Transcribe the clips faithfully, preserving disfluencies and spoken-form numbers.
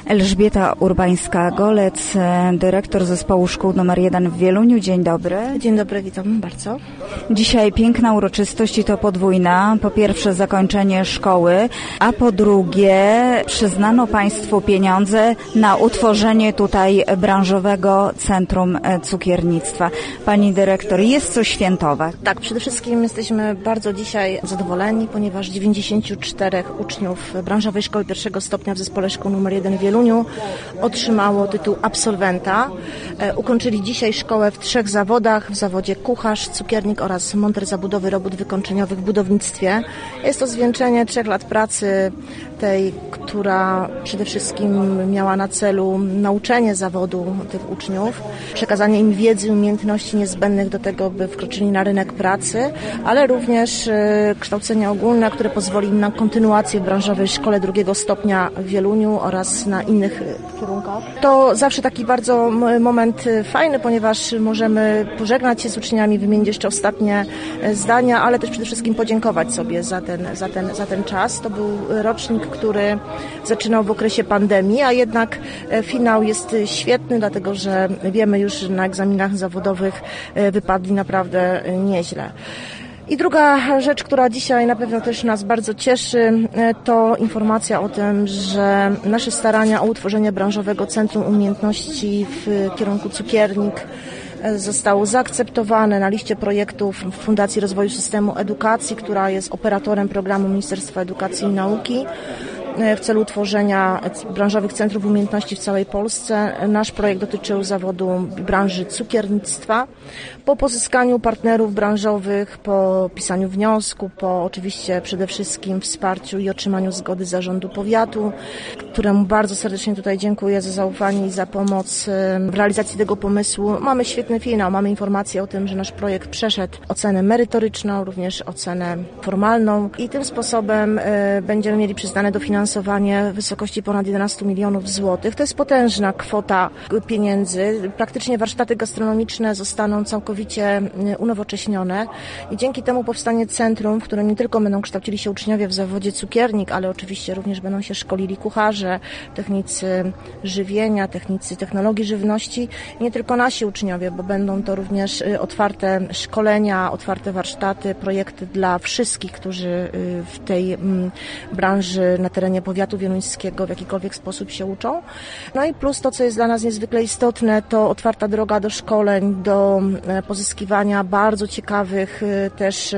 Elżbieta Urbańska-Golec, dyrektor zespołu szkół numer jeden w Wieluniu. Dzień dobry. Dzień dobry, witam bardzo. Dzisiaj piękna uroczystość i to podwójna. Po pierwsze zakończenie szkoły, a po drugie przyznano Państwu pieniądze na utworzenie tutaj branżowego centrum cukiernictwa. Pani dyrektor, jest co świętować? Tak, przede wszystkim jesteśmy bardzo dzisiaj zadowoleni, ponieważ dziewięćdziesięciu czterech uczniów branżowej szkoły pierwszego stopnia w zespole szkół numer jeden w Wieluniu otrzymało tytuł absolwenta. E, ukończyli dzisiaj szkołę w trzech zawodach, w zawodzie kucharz, cukiernik oraz monter zabudowy robót wykończeniowych w budownictwie. Jest to zwieńczenie trzech lat pracy, tej, która przede wszystkim miała na celu nauczenie zawodu tych uczniów, przekazanie im wiedzy i umiejętności niezbędnych do tego, by wkroczyli na rynek pracy, ale również e, kształcenie ogólne, które pozwoli im na kontynuację w branżowej szkole drugiego stopnia w Wieluniu oraz na innych kierunkach. To zawsze taki bardzo moment fajny, ponieważ możemy pożegnać się z uczniami, wymienić jeszcze ostatnie zdania, ale też przede wszystkim podziękować sobie za ten, za ten, za ten czas. To był rocznik, który zaczynał w okresie pandemii, a jednak finał jest świetny, dlatego że wiemy już, że na egzaminach zawodowych wypadli naprawdę nieźle. I druga rzecz, która dzisiaj na pewno też nas bardzo cieszy, to informacja o tym, że nasze starania o utworzenie branżowego centrum umiejętności w kierunku cukiernik zostało zaakceptowane na liście projektów Fundacji Rozwoju Systemu Edukacji, która jest operatorem programu Ministerstwa Edukacji i Nauki w celu utworzenia branżowych centrów umiejętności w całej Polsce. Nasz projekt dotyczył zawodu branży cukiernictwa. Po pozyskaniu partnerów branżowych, po pisaniu wniosku, po oczywiście przede wszystkim wsparciu i otrzymaniu zgody zarządu powiatu, któremu bardzo serdecznie tutaj dziękuję za zaufanie i za pomoc w realizacji tego pomysłu. Mamy świetny finał, mamy informację o tym, że nasz projekt przeszedł ocenę merytoryczną, również ocenę formalną i tym sposobem będziemy mieli przyznane dofinansowanie w wysokości ponad jedenaście milionów złotych. To jest potężna kwota pieniędzy. Praktycznie warsztaty gastronomiczne zostaną całkowicie unowocześnione i dzięki temu powstanie centrum, w którym nie tylko będą kształcili się uczniowie w zawodzie cukiernik, ale oczywiście również będą się szkolili kucharze, technicy żywienia, technicy technologii żywności i nie tylko nasi uczniowie, bo będą to również otwarte szkolenia, otwarte warsztaty, projekty dla wszystkich, którzy w tej branży na terenie powiatu wieluńskiego w jakikolwiek sposób się uczą. No i plus to, co jest dla nas niezwykle istotne, to otwarta droga do szkoleń, do pozyskiwania bardzo ciekawych też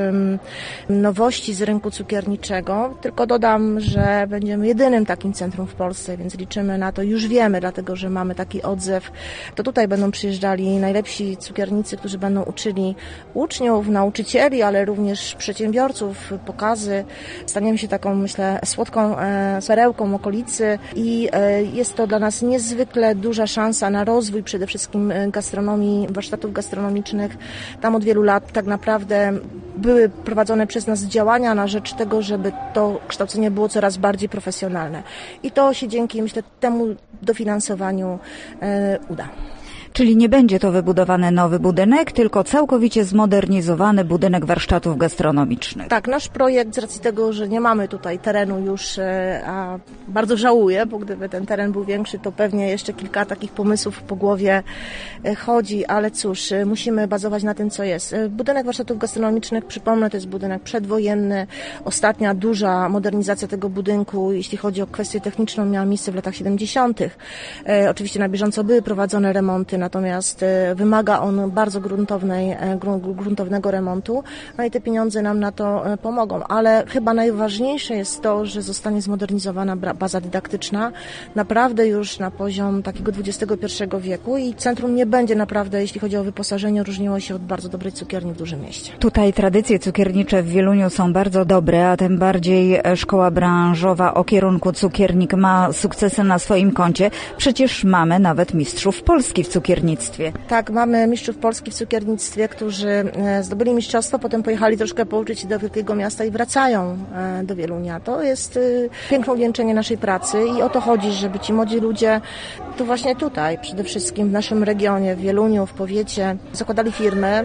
nowości z rynku cukierniczego. Tylko dodam, że będziemy jedynym takim centrum w Polsce, więc liczymy na to, już wiemy, dlatego że mamy taki odzew. To tutaj będą przyjeżdżali najlepsi cukiernicy, którzy będą uczyli uczniów, nauczycieli, ale również przedsiębiorców, pokazy. Staniemy się taką, myślę, słodką perełką okolicy i jest to dla nas niezwykle duża szansa na rozwój przede wszystkim gastronomii, warsztatów gastronomicznych. Tam od wielu lat tak naprawdę były prowadzone przez nas działania na rzecz tego, żeby to kształcenie było coraz bardziej profesjonalne. I to się dzięki, myślę, temu dofinansowaniu uda. Czyli nie będzie to wybudowany nowy budynek, tylko całkowicie zmodernizowany budynek warsztatów gastronomicznych. Tak, nasz projekt z racji tego, że nie mamy tutaj terenu już, a bardzo żałuję, bo gdyby ten teren był większy, to pewnie jeszcze kilka takich pomysłów po głowie chodzi, ale cóż, musimy bazować na tym, co jest. Budynek warsztatów gastronomicznych, przypomnę, to jest budynek przedwojenny. Ostatnia duża modernizacja tego budynku, jeśli chodzi o kwestię techniczną, miała miejsce w latach siedemdziesiątych. Oczywiście na bieżąco były prowadzone remonty, natomiast wymaga on bardzo gruntownej, gruntownego remontu, no i te pieniądze nam na to pomogą, ale chyba najważniejsze jest to, że zostanie zmodernizowana baza dydaktyczna naprawdę już na poziom takiego dwudziestego pierwszego wieku i centrum nie będzie naprawdę, jeśli chodzi o wyposażenie, różniło się od bardzo dobrej cukierni w dużym mieście. Tutaj tradycje cukiernicze w Wieluniu są bardzo dobre, a tym bardziej szkoła branżowa o kierunku cukiernik ma sukcesy na swoim koncie. Przecież mamy nawet mistrzów Polski w cukiernictwie. Tak, mamy mistrzów Polski w cukiernictwie, którzy zdobyli mistrzostwo, potem pojechali troszkę pouczyć się do wielkiego miasta i wracają do Wielunia. To jest piękne uwieńczenie naszej pracy i o to chodzi, żeby ci młodzi ludzie tu właśnie tutaj, przede wszystkim w naszym regionie, w Wieluniu, w powiecie, zakładali firmy,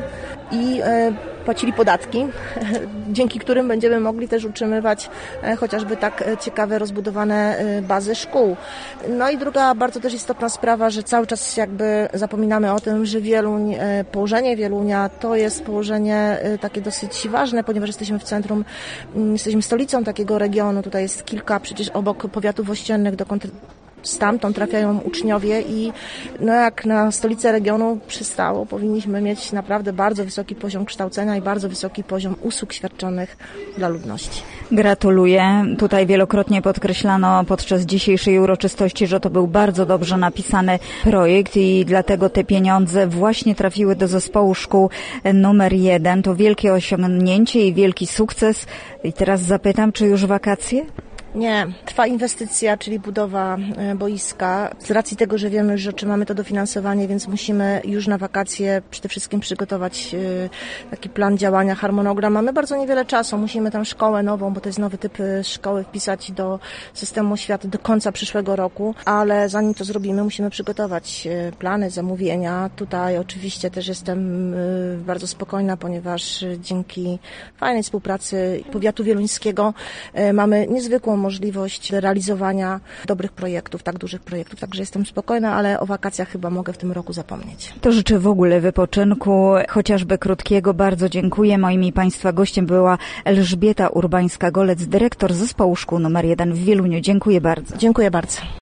i płacili podatki, dzięki którym będziemy mogli też utrzymywać chociażby tak ciekawe, rozbudowane bazy szkół. No i druga bardzo też istotna sprawa, że cały czas jakby zapominamy o tym, że Wieluń, położenie Wielunia to jest położenie takie dosyć ważne, ponieważ jesteśmy w centrum, jesteśmy stolicą takiego regionu, tutaj jest kilka przecież obok powiatów ościennych, dokąd stamtąd trafiają uczniowie i no jak na stolicę regionu przystało, powinniśmy mieć naprawdę bardzo wysoki poziom kształcenia i bardzo wysoki poziom usług świadczonych dla ludności. Gratuluję. Tutaj wielokrotnie podkreślano podczas dzisiejszej uroczystości, że to był bardzo dobrze napisany projekt i dlatego te pieniądze właśnie trafiły do zespołu szkół numer jeden. To wielkie osiągnięcie i wielki sukces. I teraz zapytam, czy już wakacje? Nie, trwa inwestycja, czyli budowa boiska. Z racji tego, że wiemy, że otrzymamy to dofinansowanie, więc musimy już na wakacje przede wszystkim przygotować taki plan działania, harmonogram. Mamy bardzo niewiele czasu, musimy tam szkołę nową, bo to jest nowy typ szkoły, wpisać do systemu oświaty do końca przyszłego roku, ale zanim to zrobimy, musimy przygotować plany, zamówienia. Tutaj oczywiście też jestem bardzo spokojna, ponieważ dzięki fajnej współpracy powiatu wieluńskiego mamy niezwykłą możliwość realizowania dobrych projektów, tak dużych projektów. Także jestem spokojna, ale o wakacjach chyba mogę w tym roku zapomnieć. To życzę w ogóle wypoczynku, chociażby krótkiego. Bardzo dziękuję. Moim i Państwa gościem była Elżbieta Urbańska-Golec, dyrektor zespołu szkół numer jeden w Wieluniu. Dziękuję bardzo. Dziękuję bardzo.